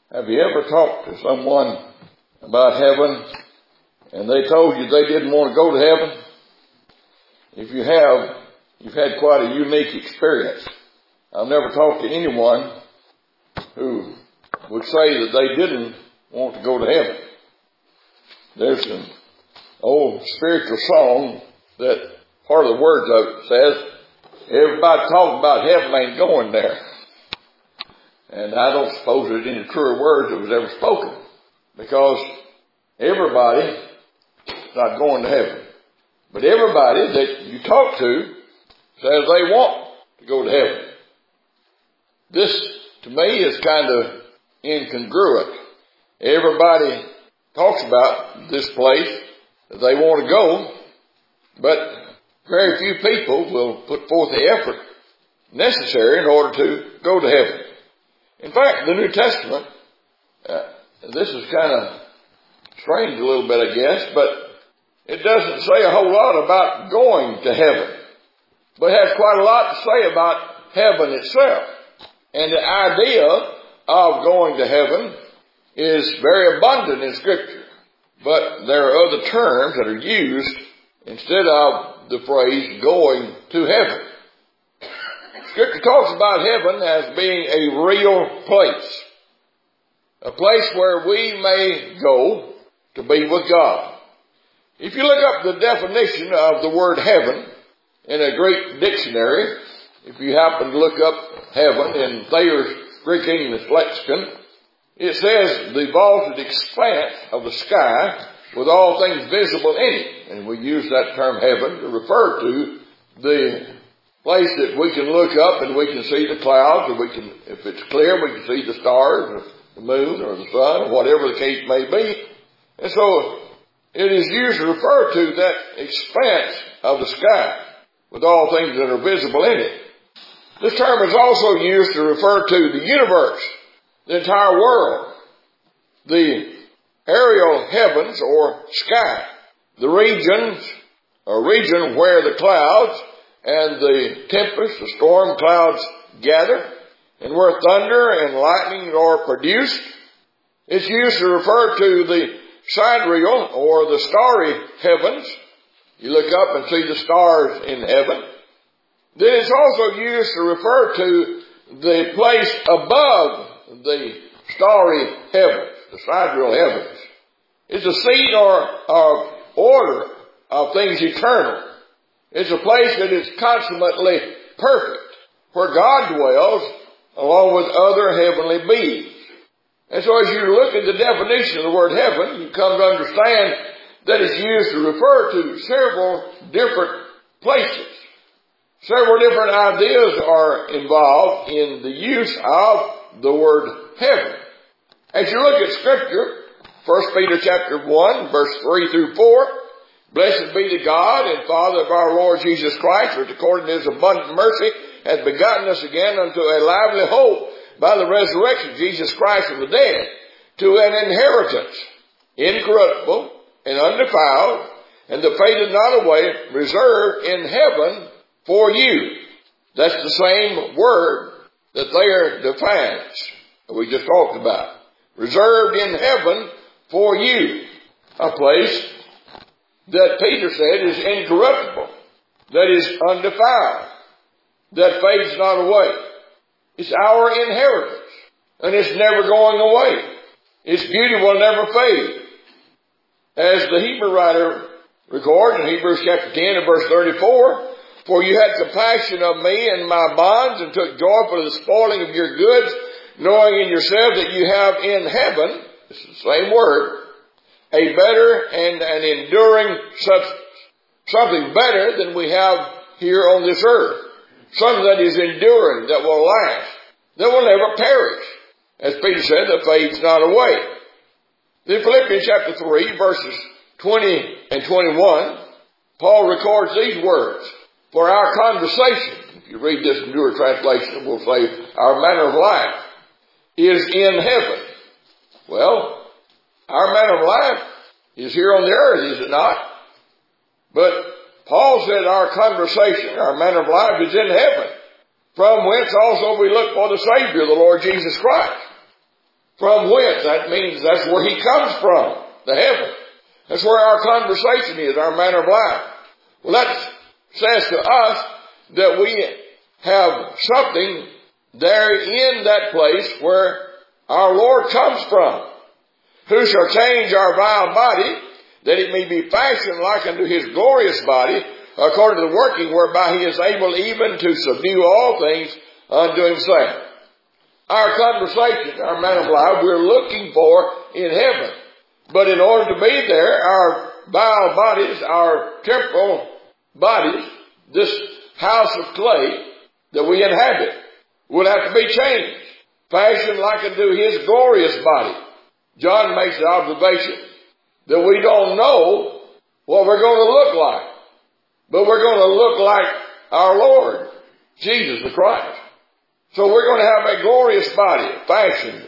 Have you ever talked to someone about heaven and they told you they didn't want to go to heaven? If you have, you've had quite a unique experience. I've never talked to anyone who would say that they didn't want to go to heaven. There's an old spiritual song that part of the words of it says, everybody talking about heaven ain't going there. And I don't suppose there's any truer words that was ever spoken, because everybody is not going to heaven. But everybody that you talk to says they want to go to heaven. This, to me, is kind of incongruent. Everybody talks about this place that they want to go, but very few people will put forth the effort necessary in order to go to heaven. In fact, the New Testament, this is kind of strange a little bit, I guess, but it doesn't say a whole lot about going to heaven, but it has quite a lot to say about heaven itself. And the idea of going to heaven is very abundant in Scripture, but there are other terms that are used instead of the phrase going to heaven. Scripture talks about heaven as being a real place, a place where we may go to be with God. If you look up the definition of the word heaven in a Greek dictionary, if you happen to look up heaven in Thayer's Greek English lexicon, it says the vaulted expanse of the sky with all things visible in it. And we use that term heaven to refer to the place that we can look up and we can see the clouds, or we can, if it's clear, we can see the stars or the moon or the sun or whatever the case may be. And so it is used to refer to that expanse of the sky with all things that are visible in it. This term is also used to refer to the universe, the entire world, the aerial heavens or sky, the regions or region where the clouds and the tempest, the storm clouds gather, and where thunder and lightning are produced. It's used to refer to the sidereal or the starry heavens. You look up and see the stars in heaven. Then it's also used to refer to the place above the starry heavens, the sidereal heavens. It's a seat or order of things eternal. It's a place that is consummately perfect, where God dwells along with other heavenly beings. And so as you look at the definition of the word heaven, you come to understand that it's used to refer to several different places. Several different ideas are involved in the use of the word heaven. As you look at Scripture, 1 Peter chapter 1, verse 3 through 4, blessed be the God and Father of our Lord Jesus Christ, which according to His abundant mercy hath begotten us again unto a lively hope by the resurrection of Jesus Christ from the dead, to an inheritance incorruptible and undefiled, and that fadeth not away, reserved in heaven for you. That's the same word that there defines, that we just talked about. Reserved in heaven for you. A place that Peter said is incorruptible, that is undefiled, that fades not away. It's our inheritance, and it's never going away. Its beauty will never fade. As the Hebrew writer records in Hebrews chapter 10 and verse 34, for you had compassion of me and my bonds, and took joy for the spoiling of your goods, knowing in yourselves that you have in heaven, this is the same word, a better and an enduring substance. Something better than we have here on this earth. Something that is enduring, that will last, that will never perish. As Peter said, that fades not away. Then Philippians chapter 3, verses 20 and 21, Paul records these words. For our conversation, if you read this newer translation, it will say, our manner of life is in heaven. Well, our manner of life is here on the earth, is it not? But Paul said our conversation, our manner of life is in heaven, from whence also we look for the Savior, the Lord Jesus Christ. From whence? That means that's where he comes from, the heaven. That's where our conversation is, our manner of life. Well, that says to us that we have something there in that place where our Lord comes from. Who shall change our vile body, that it may be fashioned like unto his glorious body, according to the working whereby he is able even to subdue all things unto himself. Our conversation, our manner of life, we're looking for in heaven. But in order to be there, our vile bodies, our temporal bodies, this house of clay that we inhabit, will have to be changed, fashioned like unto his glorious body. John makes the observation that we don't know what we're going to look like, but we're going to look like our Lord, Jesus the Christ. So we're going to have a glorious body fashioned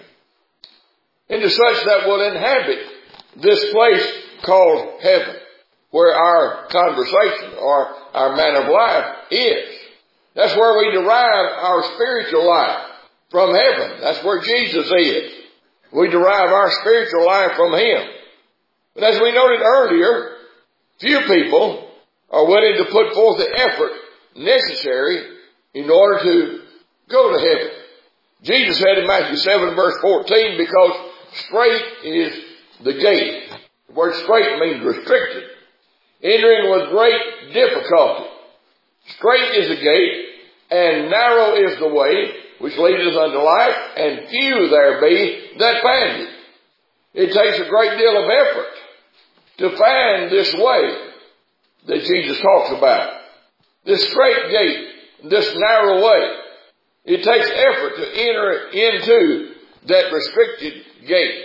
into such that will inhabit this place called heaven, where our conversation or our manner of life is. That's where we derive our spiritual life, from heaven. That's where Jesus is. We derive our spiritual life from him. But as we noted earlier, few people are willing to put forth the effort necessary in order to go to heaven. Jesus said in Matthew 7 verse 14, because straight is the gate. The word straight means restricted. Entering with great difficulty. Straight is the gate, and narrow is the way which leadeth unto life, and few there be that find it. It takes a great deal of effort to find this way that Jesus talks about. This straight gate, this narrow way. It takes effort to enter into that restricted gate.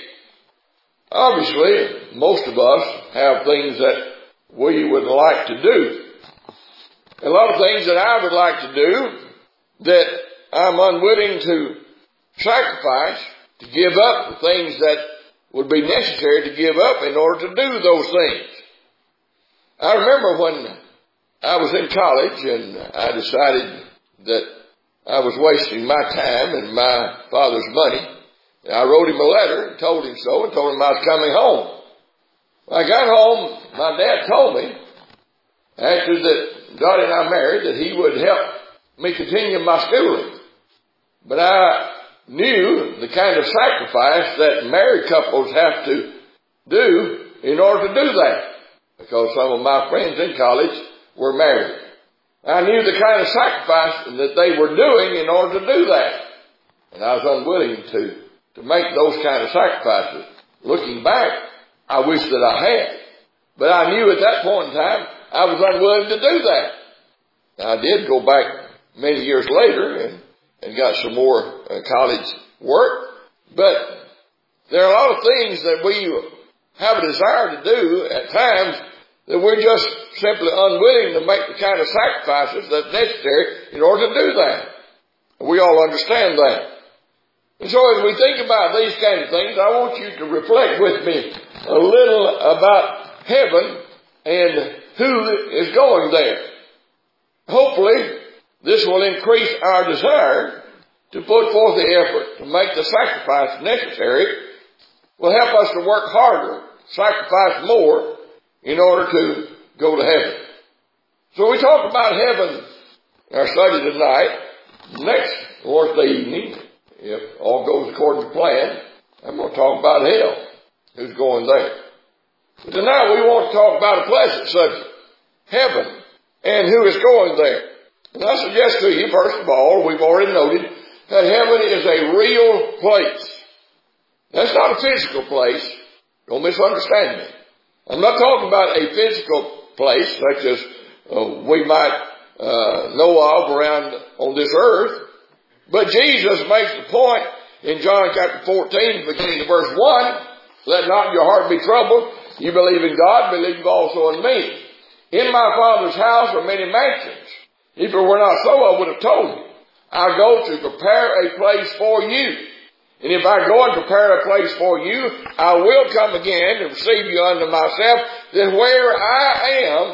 Obviously, most of us have things that we would like to do. A lot of things that I would like to do that I'm unwilling to sacrifice, to give up the things that would be necessary to give up in order to do those things. I remember when I was in college and I decided that I was wasting my time and my father's money. I wrote him a letter and told him so and told him I was coming home. When I got home, my dad told me, after that Dottie and I married, that he would help me continue my schooling. But I knew the kind of sacrifice that married couples have to do in order to do that. Because some of my friends in college were married. I knew the kind of sacrifice that they were doing in order to do that. And I was unwilling to make those kind of sacrifices. Looking back, I wish that I had. But I knew at that point in time, I was unwilling to do that. I did go back many years later and got some more college work. But there are a lot of things that we have a desire to do at times that we're just simply unwilling to make the kind of sacrifices that's necessary in order to do that. We all understand that. And so as we think about these kind of things, I want you to reflect with me a little about heaven and who is going there. Hopefully, this will increase our desire to put forth the effort to make the sacrifice necessary, will help us to work harder, sacrifice more, in order to go to heaven. So we talk about heaven in our study tonight. Next Thursday evening, if all goes according to plan, I'm going to talk about hell. Who's going there? But tonight we want to talk about a pleasant subject. Heaven and who is going there. And I suggest to you, first of all, we've already noted that heaven is a real place. That's not a physical place. Don't misunderstand me. I'm not talking about a physical place such as we might know of around on this earth. But Jesus makes the point in John chapter 14, beginning of verse 1, let not your heart be troubled. You believe in God, believe also in me. In my Father's house are many mansions. If it were not so, I would have told you. I go to prepare a place for you. And if I go and prepare a place for you, I will come again and receive you unto myself, that where I am,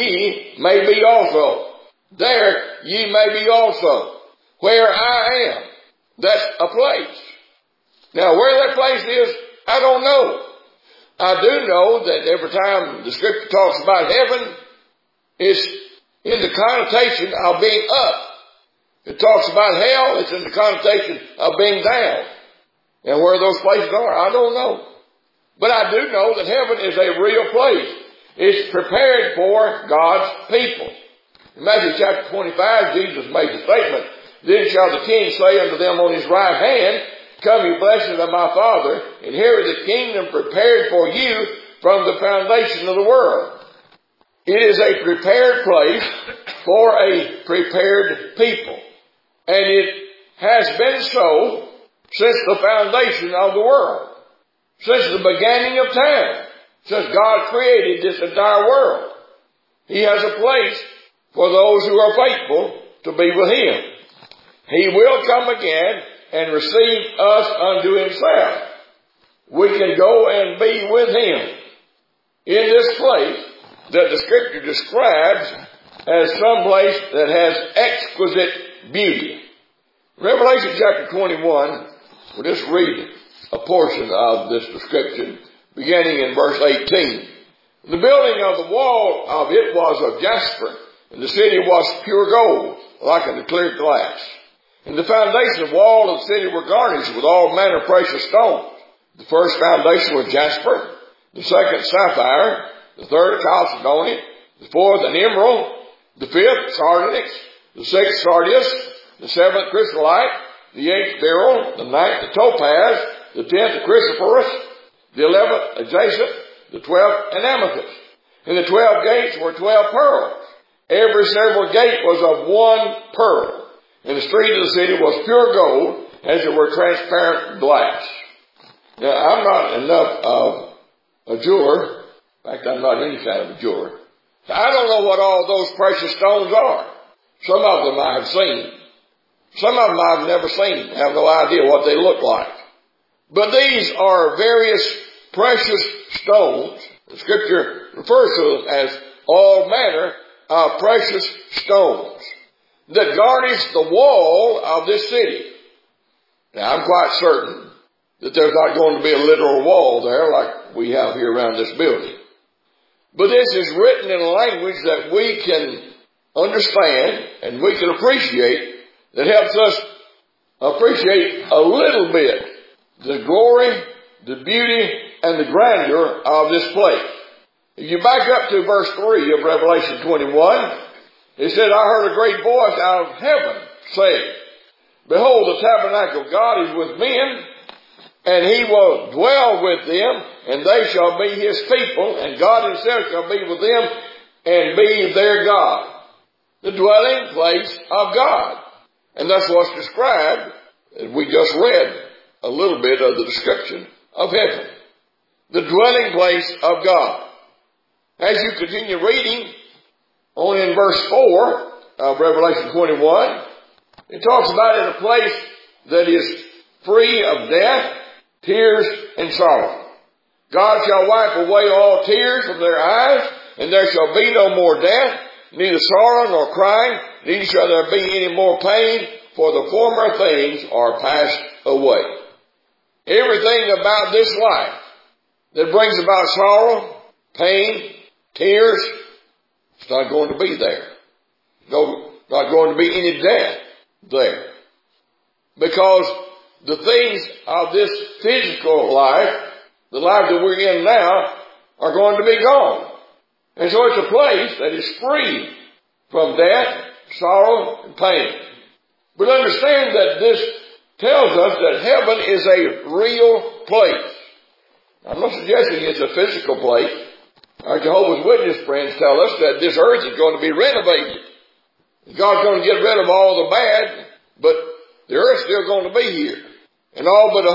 ye may be also. There ye may be also. Where I am. That's a place. Now, where that place is, I don't know. I do know that every time the Scripture talks about heaven, it's in the connotation of being up. It talks about hell, it's in the connotation of being down. And where those places are, I don't know. But I do know that heaven is a real place. It's prepared for God's people. In Matthew chapter 25, Jesus made the statement, "Then shall the King say unto them on his right hand, Come, ye blessed of my Father, inherit the kingdom prepared for you from the foundation of the world." It is a prepared place for a prepared people. And it has been so since the foundation of the world. Since the beginning of time. Since God created this entire world. He has a place for those who are faithful to be with Him. He will come again and receive us unto Himself. We can go and be with Him in this place that the Scripture describes as some place that has exquisite beauty. Revelation chapter 21, we'll just read a portion of this description, beginning in verse 18. "The building of the wall of it was of jasper, and the city was pure gold, like unto clear glass. And the foundation of the wall of the city were garnished with all manner of precious stones. The first foundation was jasper, the second sapphire, the third chalcedony, the fourth an emerald, the fifth sardonyx, the sixth sardius, the seventh chrysolite, the eighth beryl, the ninth the topaz, the 10th chrysoprase, the 11th a jacinth, the 12th an amethyst. And the 12 gates were 12 pearls. Every several gate was of one pearl. And the street of the city was pure gold, as it were transparent glass." Now, I'm not enough of a jeweler. In fact, I'm not any kind of a jeweler. I don't know what all those precious stones are. Some of them I have seen. Some of them I've never seen. I have no idea what they look like. But these are various precious stones. The Scripture refers to them as all manner of precious stones that garnish the wall of this city. Now, I'm quite certain that there's not going to be a literal wall there like we have here around this building. But this is written in a language that we can understand and we can appreciate, that helps us appreciate a little bit the glory, the beauty, and the grandeur of this place. If you back up to verse 3 of Revelation 21, it said, "I heard a great voice out of heaven saying, Behold, the tabernacle of God is with men, and He will dwell with them, and they shall be His people, and God Himself shall be with them, and be their God." The dwelling place of God. And that's what's described, and we just read a little bit of the description of heaven. The dwelling place of God. As you continue reading, on in verse 4 of Revelation 21, it talks about in a place that is free of death, tears, and sorrow. God shall wipe away all tears from their eyes, and there shall be no more death, neither sorrow nor crying, neither shall there be any more pain, for the former things are passed away. Everything about this life that brings about sorrow, pain, tears, it's not going to be there. No, not going to be any death there. Because the things of this physical life, the life that we're in now, are going to be gone. And so it's a place that is free from death, sorrow, and pain. But understand that this tells us that heaven is a real place. I'm not suggesting it's a physical place. Our Jehovah's Witness friends tell us that this earth is going to be renovated. God's going to get rid of all the bad, but the earth's still going to be here. And all but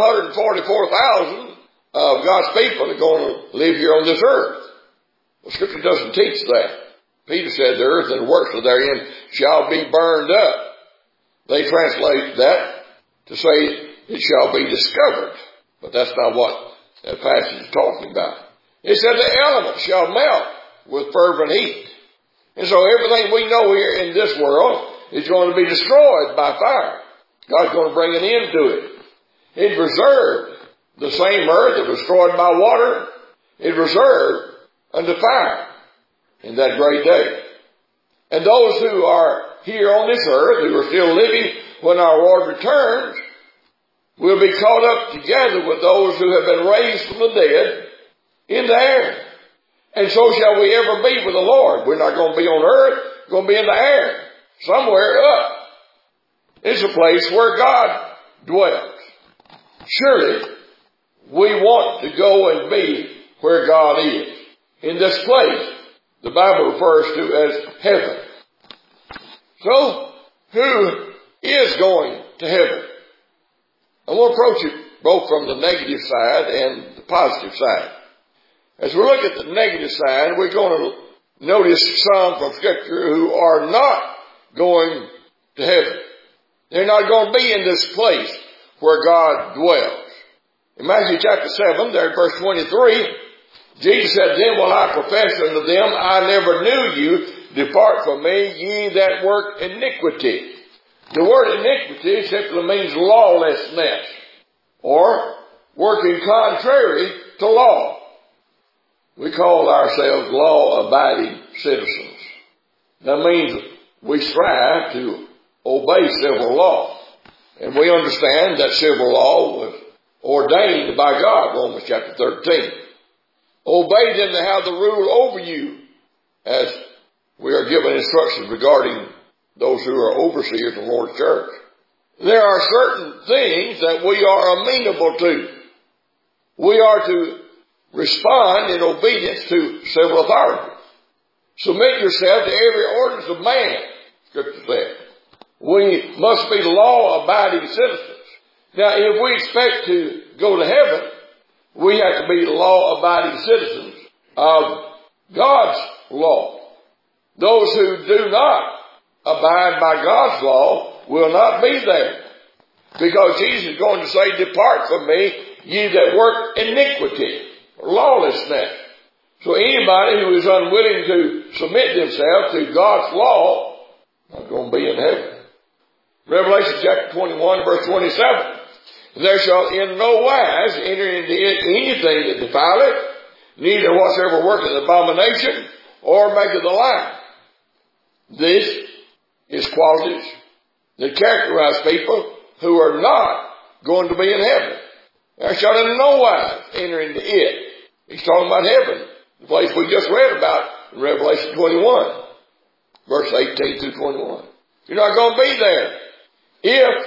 144,000 of God's people are going to live here on this earth. The Scripture doesn't teach that. Peter said the earth and the works therein shall be burned up. They translate that to say it shall be discovered. But that's not what that passage is talking about. It said the elements shall melt with fervent heat. And so everything we know here in this world is going to be destroyed by fire. God's going to bring an end to it. It reserved the same earth that was destroyed by water. It reserved unto fire in that great day. And those who are here on this earth, who are still living when our Lord returns, will be caught up together with those who have been raised from the dead in the air. And so shall we ever be with the Lord. We're not going to be on earth, we're going to be in the air, somewhere up. It's a place where God dwells. Surely, we want to go and be where God is. In this place, the Bible refers to as heaven. So, who is going to heaven? I want to approach it both from the negative side and the positive side. As we look at the negative side, we're going to notice some from Scripture who are not going to heaven. They're not going to be in this place where God dwells. In Matthew chapter 7, there in verse 23, Jesus said, Then will I profess unto them, I never knew you. Depart from me, ye that work iniquity. The word iniquity simply means lawlessness, or working contrary to law. We call ourselves law-abiding citizens. That means we strive to obey civil law. And we understand that civil law was ordained by God, Romans chapter 13. Obey them that have the rule over you, as we are given instructions regarding those who are overseers in the Lord's church. There are certain things that we are amenable to. We are to respond in obedience to civil authority. Submit yourself to every ordinance of man, Scripture says. We must be law-abiding citizens. Now, if we expect to go to heaven, we have to be law-abiding citizens of God's law. Those who do not abide by God's law will not be there. Because Jesus is going to say, Depart from me, ye that work iniquity, lawlessness. So anybody who is unwilling to submit themselves to God's law is not going to be in heaven. Revelation chapter 21, verse 27. There shall in no wise enter into it anything that defileth, neither whatsoever worketh abomination, or maketh a lie. This is qualities that characterize people who are not going to be in heaven. There shall in no wise enter into it. He's talking about heaven, the place we just read about in Revelation 21, verse 18 through 21. You're not going to be there. If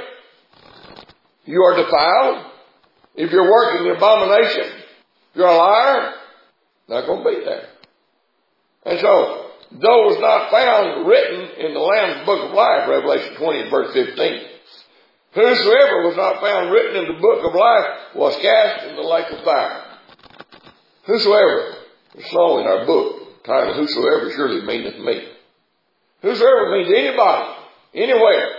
you are defiled, if you're working in abomination, if you're a liar, not going to be there. And so, those not found written in the Lamb's Book of Life, Revelation 20 verse 15. Whosoever was not found written in the Book of Life was cast in the lake of fire. Whosoever is known in our book, titled Whosoever surely meaneth me. Whosoever means anybody, anywhere.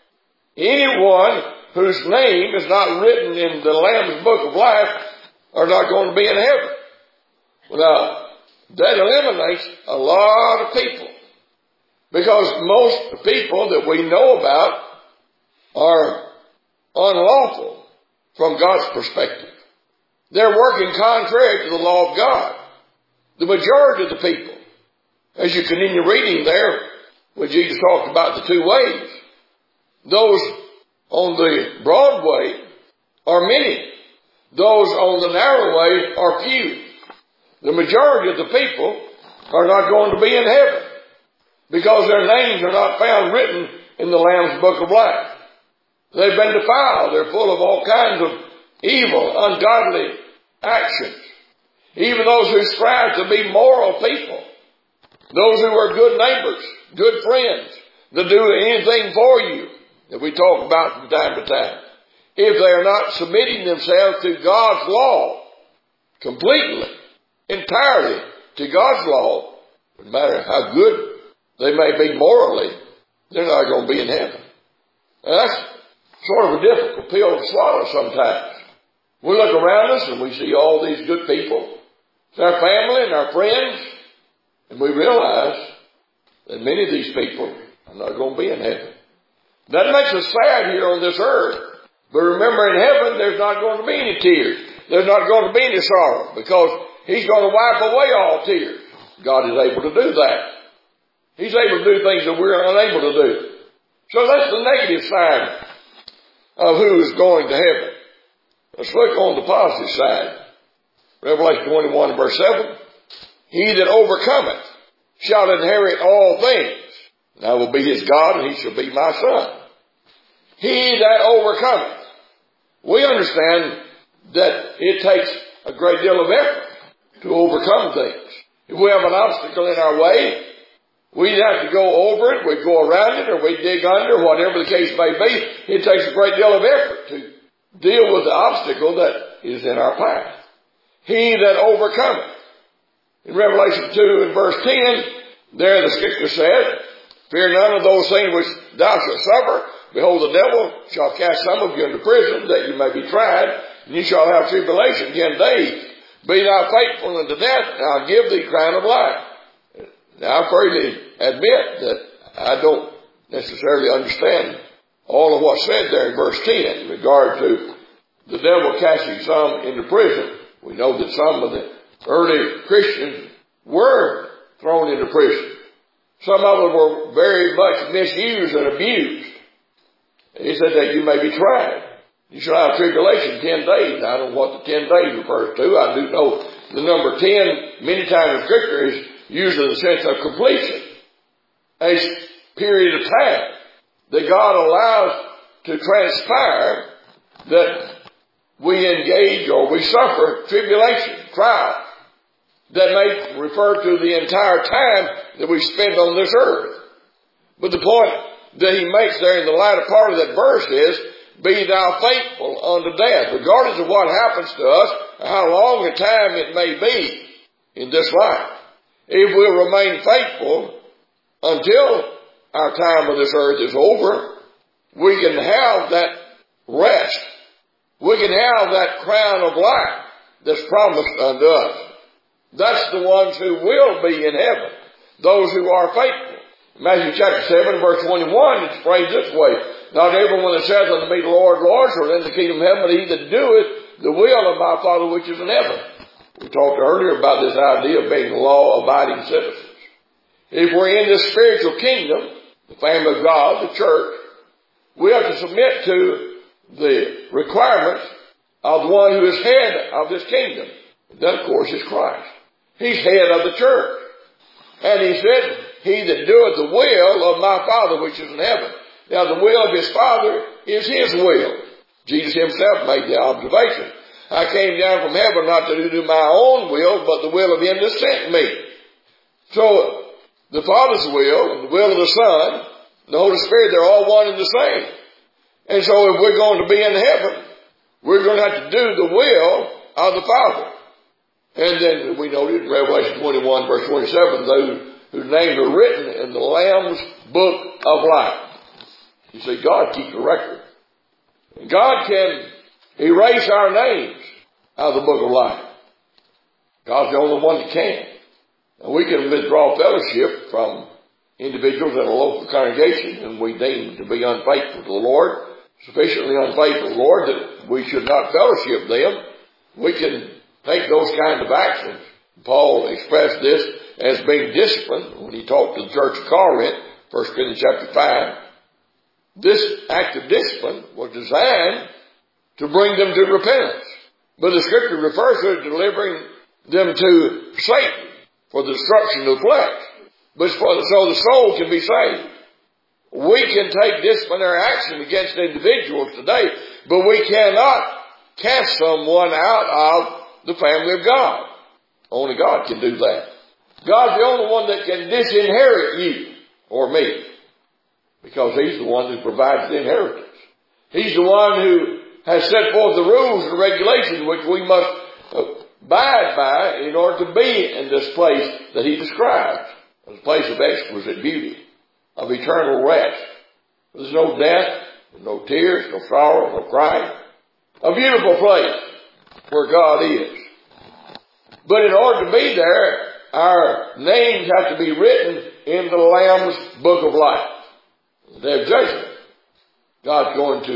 Anyone whose name is not written in the Lamb's Book of Life are not going to be in heaven. Now, that eliminates a lot of people. Because most people that we know about are unlawful from God's perspective. They're working contrary to the law of God. The majority of the people, as you continue reading there, when Jesus talked about the two ways, those on the broad way are many. Those on the narrow way are few. The majority of the people are not going to be in heaven because their names are not found written in the Lamb's Book of Life. They've been defiled. They're full of all kinds of evil, ungodly actions. Even those who strive to be moral people, those who are good neighbors, good friends, that do anything for you, that we talk about from time to time. If they are not submitting themselves to God's law completely, entirely to God's law, no matter how good they may be morally, they're not going to be in heaven. And that's sort of a difficult pill to swallow sometimes. We look around us and we see all these good people. It's our family and our friends, and we realize that many of these people are not going to be in heaven. That makes us sad here on this earth But remember, in heaven, there's not going to be any tears. There's not going to be any sorrow, because He's going to wipe away all tears. God is able to do that. He's able to do things that we're unable to do. So that's the negative side of who is going to heaven. Let's look on the positive side. Revelation 21 and verse 7. He that overcometh shall inherit all things. And I will be his God, and he shall be my son. He that overcometh. We understand that it takes a great deal of effort to overcome things. If we have an obstacle in our way, we have to go over it, we go around it, or we dig under, whatever the case may be. It takes a great deal of effort to deal with the obstacle that is in our path. He that overcometh. In Revelation 2 and verse 10, there the scripture says, fear none of those things which thou shalt suffer. Behold, the devil shall cast some of you into prison, that you may be tried, and you shall have tribulation 10 days. Be thou faithful unto death, and I'll give thee crown of life. Now, I freely admit that I don't necessarily understand all of what's said there in verse 10 in regard to the devil casting some into prison. We know that some of the early Christians were thrown into prison. Some of them were very much misused and abused. And he said that you may be tried. You shall have tribulation 10 days. I don't know what the 10 days refers to. I do know the number 10 many times in Scripture is used in the sense of completion. A period of time that God allows to transpire that we engage or we suffer tribulation, trial, that may refer to the entire time that we spend on this earth. But the point that he makes there in the latter part of that verse is, be thou faithful unto death, regardless of what happens to us, or how long a time it may be in this life. If we'll remain faithful until our time on this earth is over, we can have that rest. We can have that crown of life that's promised unto us. That's the ones who will be in heaven, those who are faithful. Matthew chapter 7, verse 21, it's phrased this way. Not everyone that saith unto me, Lord, Lord, shall enter the kingdom of heaven, but he that doeth the will of my Father which is in heaven. We talked earlier about this idea of being law-abiding citizens. If we're in this spiritual kingdom, the family of God, the church, we have to submit to the requirements of the one who is head of this kingdom. That, of course, is Christ. He's head of the church. And he said, he that doeth the will of my Father which is in heaven. Now, the will of his Father is his will. Jesus himself made the observation. I came down from heaven not to do my own will, but the will of him that sent me. So, the Father's will and the will of the Son, the Holy Spirit, they're all one and the same. And so if we're going to be in heaven, we're going to have to do the will of the Father. And then we noted in Revelation 21 verse 27, those whose names are written in the Lamb's book of life. You see, God keeps a record. God can erase our names out of the book of life. God's the only one that can. And we can withdraw fellowship from individuals in a local congregation and we deem to be unfaithful to the Lord, sufficiently unfaithful to the Lord that we should not fellowship them. We can take those kind of actions. Paul expressed this as being disciplined when he talked to the church of Corinth, 1 Corinthians chapter 5. This act of discipline was designed to bring them to repentance. But the scripture refers to it delivering them to Satan for the destruction of the flesh. But so the soul can be saved. We can take disciplinary action against individuals today, but we cannot cast someone out of the family of God. Only God can do that. God's the only one that can disinherit you or me, because he's the one who provides the inheritance. He's the one who has set forth the rules and regulations which we must abide by in order to be in this place that he describes. A place of exquisite beauty, of eternal rest. There's no death, no tears, no sorrow, no crying. A beautiful place where God is. But in order to be there, our names have to be written in the Lamb's book of life. The day of judgment, God's going to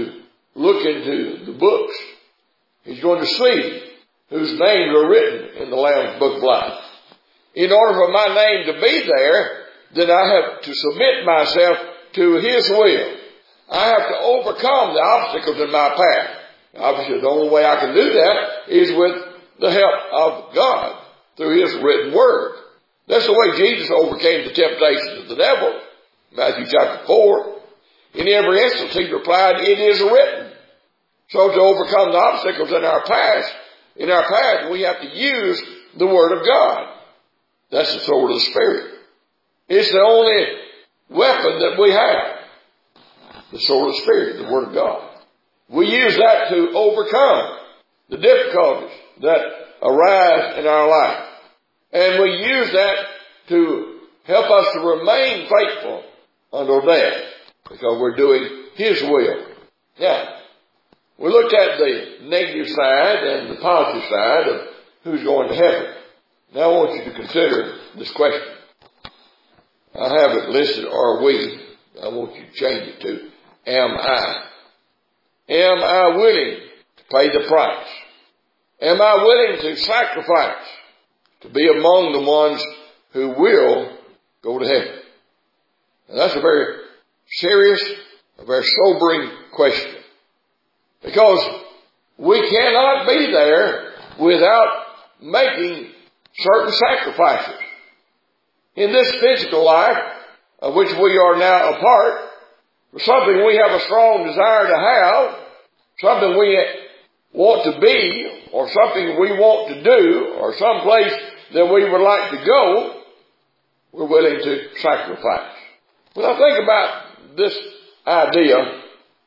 look into the books. He's going to see whose names are written in the Lamb's Book of Life. In order for my name to be there, then I have to submit myself to His will. I have to overcome the obstacles in my path. Obviously, the only way I can do that is with the help of God through His written Word. That's the way Jesus overcame the temptations of the devil. Matthew chapter 4. In every instance, He replied, "It is written." So to overcome the obstacles in our path, we have to use the Word of God. That's the sword of the Spirit. It's the only weapon that we have. The sword of the Spirit, the Word of God. We use that to overcome the difficulties that arise in our life. And we use that to help us to remain faithful until death, because we're doing His will. Now, we looked at the negative side and the positive side of who's going to heaven. Now I want you to consider this question. I have it listed, "Are we?" I want you to change it to, "Am I?" Am I willing to pay the price? Am I willing to sacrifice to be among the ones who will go to heaven? And that's a very serious, a very sobering question. Because we cannot be there without making certain sacrifices. In this physical life, of which we are now a part, something we have a strong desire to have, something we want to be, or something we want to do, or some place that we would like to go, we're willing to sacrifice. When I think about this idea,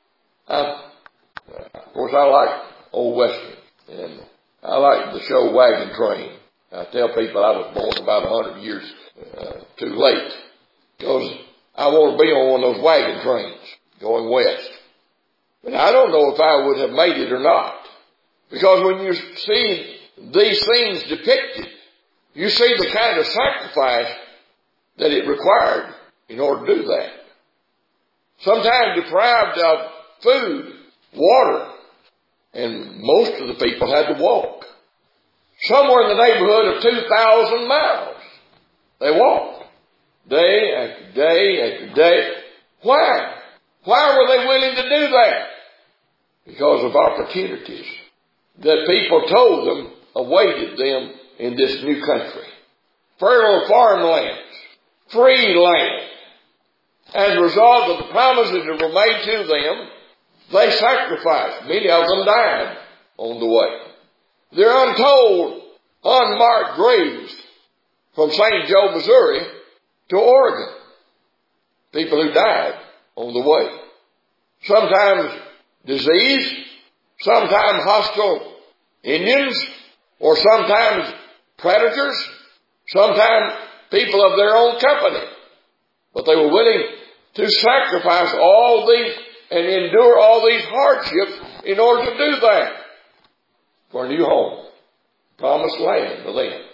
of course I like old Western, and I like the show Wagon Train. I tell people I was born about 100 years too late, because I want to be on one of those wagon trains going west. But I don't know if I would have made it or not. Because when you see these things depicted, you see the kind of sacrifice that it required in order to do that. Sometimes deprived of food, water, and most of the people had to walk. Somewhere in the neighborhood of 2,000 miles. They walked. Day after day after day. Why? Why were they willing to do that? Because of opportunities that people told them awaited them in this new country. Fertile farmlands, free land. As a result of the promises that were made to them, they sacrificed. Many of them died on the way. There are untold, unmarked graves from St. Joe, Missouri to Oregon. People who died on the way. Sometimes disease, sometimes hostile Indians, or sometimes predators, sometimes people of their own company. But they were willing to sacrifice all these and endure all these hardships in order to do that for a new home, promised land for them.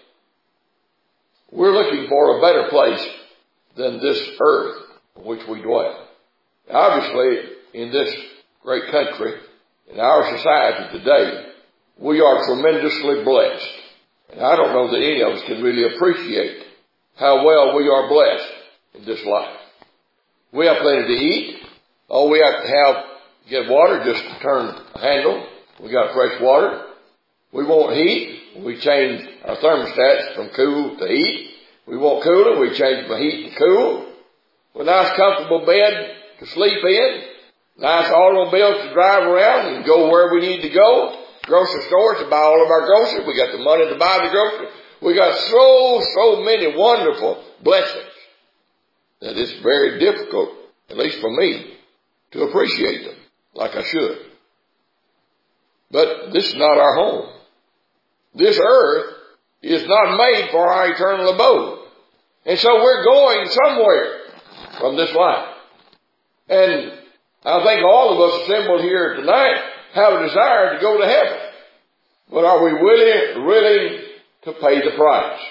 We're looking for a better place than this earth on which we dwell. Obviously, in this great country, in our society today, we are tremendously blessed. And I don't know that any of us can really appreciate how well we are blessed in this life. We have plenty to eat. All we have to get water, just to turn a handle. We got fresh water. We want heat. We change our thermostats from cool to heat. We want cooler. We change from heat to cool. With a nice comfortable bed to sleep in. Nice automobiles to drive around and go where we need to go. Grocery stores to buy all of our groceries. We got the money to buy the groceries. We got so many wonderful blessings that it's very difficult, at least for me, to appreciate them like I should. But this is not our home. This earth is not made for our eternal abode. And so we're going somewhere from this life. And I think all of us assembled here tonight have a desire to go to heaven. But are we willing to pay the price?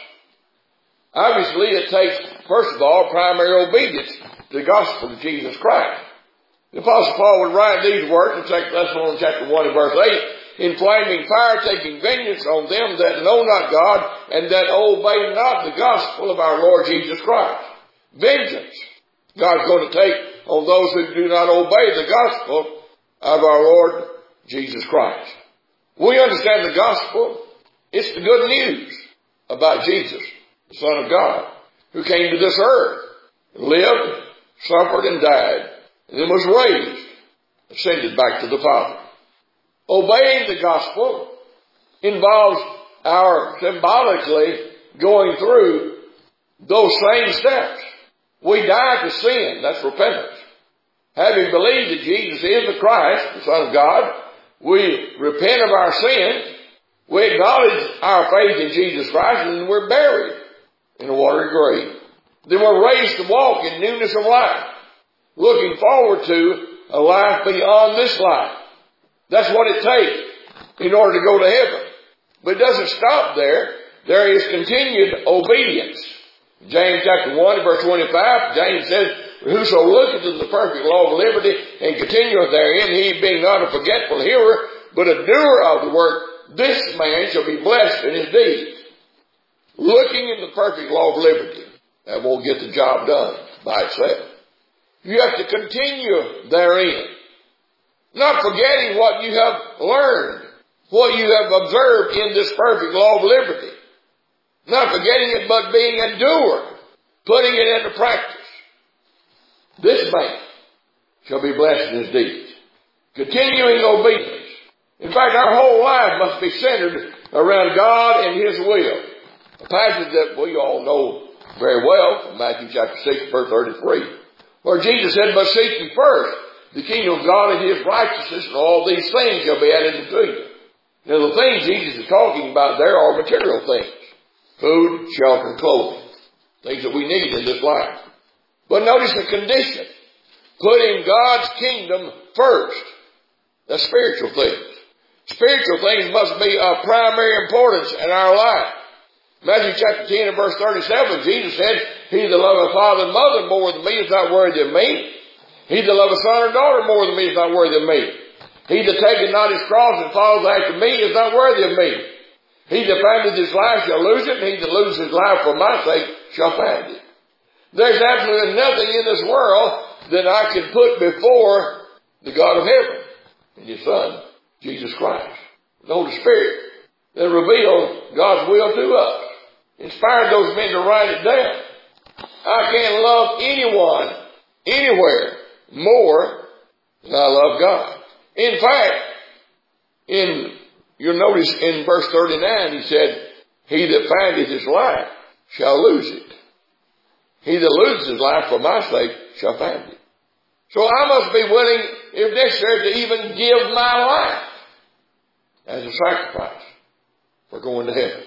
Obviously, it takes, first of all, primary obedience to the gospel of Jesus Christ. The Apostle Paul would write these words in 2 Thessalonians chapter 1 and verse 8, in flaming fire taking vengeance on them that know not God and that obey not the gospel of our Lord Jesus Christ. Vengeance. God's going to take on those who do not obey the gospel of our Lord Jesus Christ. We understand the gospel. It's the good news about Jesus, the Son of God, who came to this earth, lived, suffered, and died, and then was raised, ascended back to the Father. Obeying the gospel involves our symbolically going through those same steps. We die to sin. That's repentance. Having believed that Jesus is the Christ, the Son of God, we repent of our sins. We acknowledge our faith in Jesus Christ, and we're buried in a watery grave. Then we're raised to walk in newness of life, looking forward to a life beyond this life. That's what it takes in order to go to heaven. But it doesn't stop there. There is continued obedience. James chapter 1 verse 25, James says, whoso looketh to the perfect law of liberty and continueth therein, he being not a forgetful hearer, but a doer of the work, this man shall be blessed in his deeds. Looking in the perfect law of liberty, that won't get the job done by itself. You have to continue therein. Not forgetting what you have learned, what you have observed in this perfect law of liberty. Not forgetting it, but being a doer, putting it into practice. This man shall be blessed in his deeds. Continuing obedience. In fact, our whole life must be centered around God and His will. A passage that we all know very well from Matthew chapter 6, verse 33, where Jesus said, but seek ye first the kingdom of God and His righteousness, and all these things shall be added unto you. Now, the things Jesus is talking about there are material things. Food, shelter, clothing. Things that we need in this life. But notice the condition. Putting God's kingdom first. The spiritual things. Spiritual things must be of primary importance in our life. Matthew chapter 10 and verse 37, Jesus said, he that loveth father and mother more than me is not worthy of me. He that loveth son or daughter more than me is not worthy of me. He that taketh not his cross and follows after me is not worthy of me. He that findeth his life shall lose it, and he that loses his life for my sake shall find it. There's absolutely nothing in this world that I can put before the God of heaven and His Son, Jesus Christ. The Holy Spirit that revealed God's will to us. Inspired those men to write it down. I can't love anyone, anywhere, more than I love God. In fact, you'll notice in verse 39, he said, he that findeth his life shall lose it. He that loses his life for my sake shall find it. So I must be willing, if necessary, to even give my life as a sacrifice for going to heaven.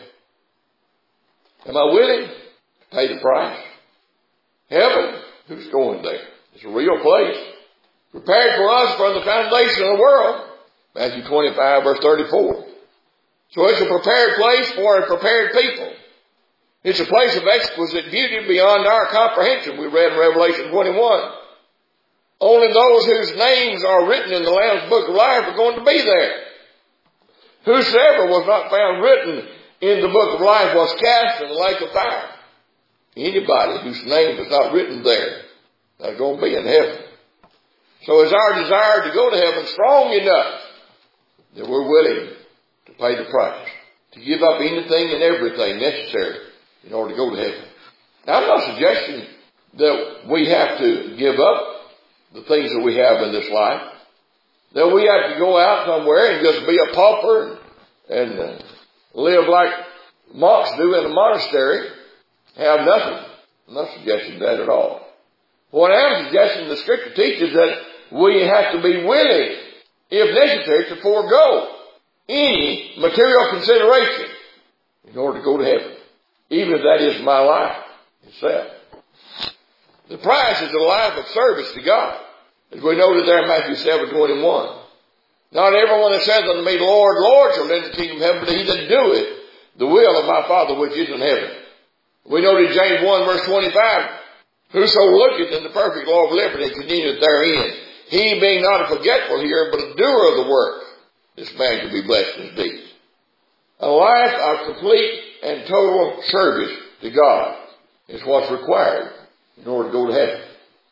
Am I willing to pay the price? Heaven, who's going there? It's a real place. Prepared for us from the foundation of the world. Matthew 25, verse 34. So it's a prepared place for a prepared people. It's a place of exquisite beauty beyond our comprehension. We read in Revelation 21. Only those whose names are written in the Lamb's Book of Life are going to be there. Whosoever was not found written in the Book of Life was cast in the lake of fire. Anybody whose name is not written there, they're going to be in heaven. So is our desire to go to heaven strong enough that we're willing to pay the price, to give up anything and everything necessary in order to go to heaven? Now, I'm not suggesting that we have to give up the things that we have in this life, that we have to go out somewhere and just be a pauper and live like monks do in a monastery, have nothing. I'm not suggesting that at all. What I'm suggesting, the Scripture teaches that we have to be willing, if necessary, to forego any material consideration in order to go to heaven, even if that is my life itself. The price is a life of service to God, as we noted there in Matthew 7:21. Not everyone that says unto me, Lord, Lord, shall enter the kingdom of heaven, but he that doeth the will of my Father which is in heaven. We noted James 1 verse 25, whoso looketh in the perfect law of liberty and continueth therein, he being not a forgetful hearer, but a doer of the work, this man can be blessed in his deeds. A life of complete and total service to God is what's required in order to go to heaven.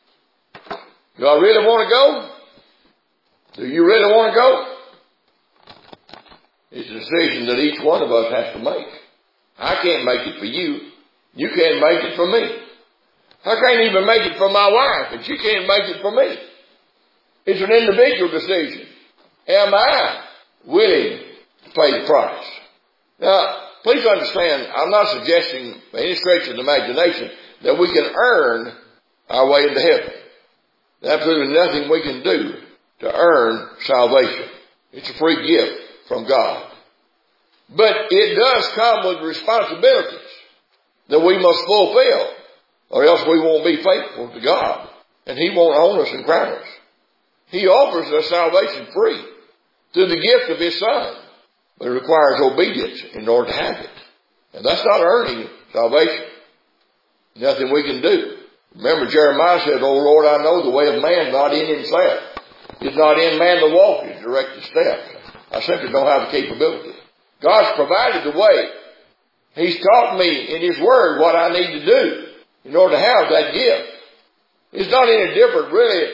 Do I really want to go? Do you really want to go? It's a decision that each one of us has to make. I can't make it for you. You can't make it for me. I can't even make it for my wife, and she can't make it for me. It's an individual decision. Am I willing to pay the price? Now, please understand, I'm not suggesting by any stretch of the imagination that we can earn our way into heaven. There's absolutely nothing we can do to earn salvation. It's a free gift from God. But it does come with responsibilities that we must fulfill, or else we won't be faithful to God, and He won't own us and crown us. He offers us salvation free through the gift of His Son, but it requires obedience in order to have it. And that's not earning salvation. Nothing we can do. Remember, Jeremiah said, "O Lord, I know the way of man, not in himself. It's not in man to walk his directed steps. I simply don't have the capability." God's provided the way. He's taught me in His Word what I need to do in order to have that gift. It's not any different, really,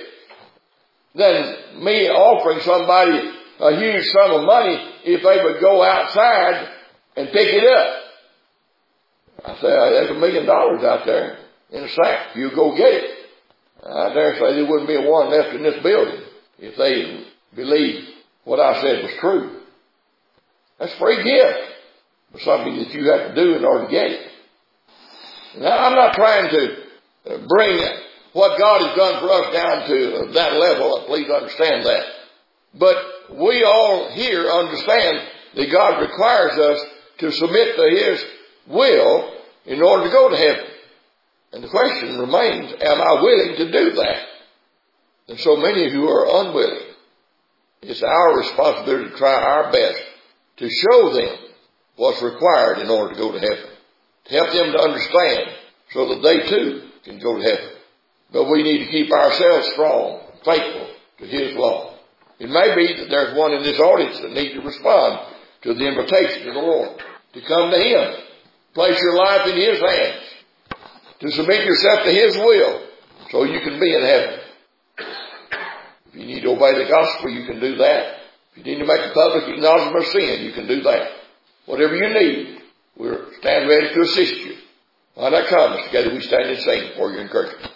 than me offering somebody a huge sum of money if they would go outside and pick it up. I say, there's $1 million out there in a sack. You go get it. I dare say there wouldn't be a one left in this building if they believed what I said was true. That's a free gift for something that you have to do in order to get it. Now, I'm not trying to bring what God has done for us down to that level. Please understand that. But we all here understand that God requires us to submit to His will in order to go to heaven. And the question remains, am I willing to do that? And so many who are unwilling. It's our responsibility to try our best to show them what's required in order to go to heaven. To help them to understand so that they too can go to heaven. But we need to keep ourselves strong, faithful to His law. It may be that there's one in this audience that needs to respond to the invitation of the Lord. To come to Him. Place your life in His hands. To submit yourself to His will so you can be in heaven. If you need to obey the gospel, you can do that. If you need to make a public acknowledgement of sin, you can do that. Whatever you need, we'll stand ready to assist you. Why not come? Together we stand and sing for your encouragement.